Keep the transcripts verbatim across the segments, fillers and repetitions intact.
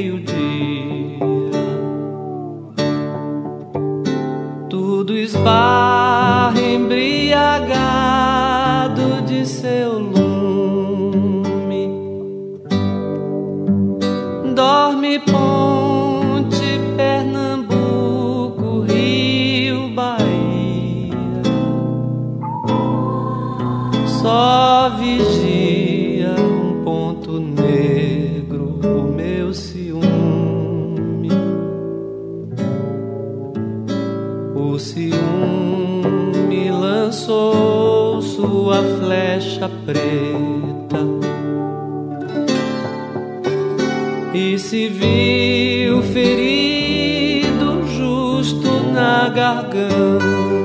meio-dia. Tudo esbarra embriagado de seu lume. Dorme Ponte, Pernambuco, Rio, Bahia. Só vigia um ponto negro, o meu ciúme. O ciúme lançou sua flecha preta e se viu ferido justo na garganta.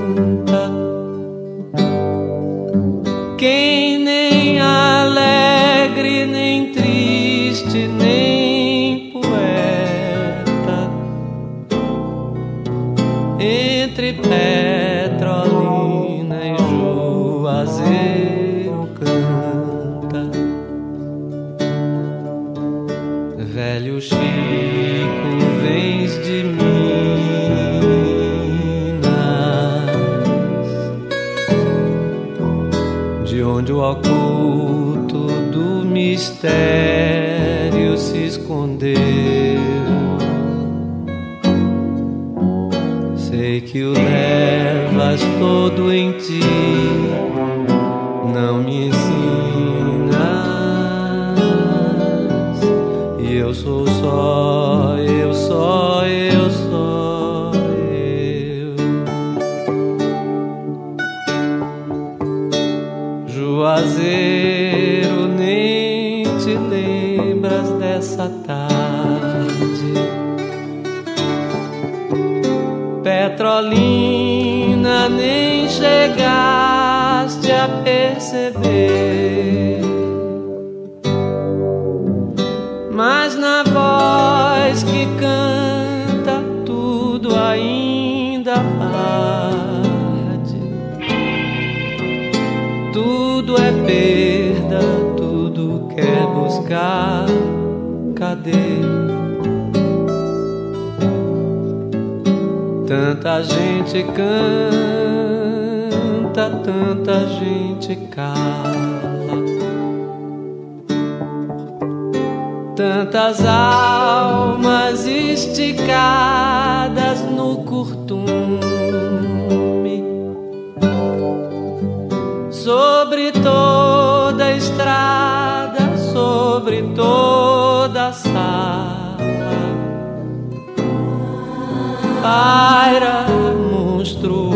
Quem nem alegre, nem triste, nem poeta, entre Petrolina e Juazeiro canta. Velho Chico, vens de Minas, de onde o oculto do mistério se escondeu. Sei que o levas todo em ti, não me ensinas. E eu sou só, eu só, eu só, eu. Juazeiro, nem te lembras dessa tarde. Petrolina, nem chegaste a perceber, mas na voz que canta tudo ainda arde. Tudo é perda, tudo quer buscar. Cadê? Tanta gente canta, tanta gente cala, tantas almas esticadas no curtume. Sobre toda a estrada, sobre toda a sala, paira monstruoso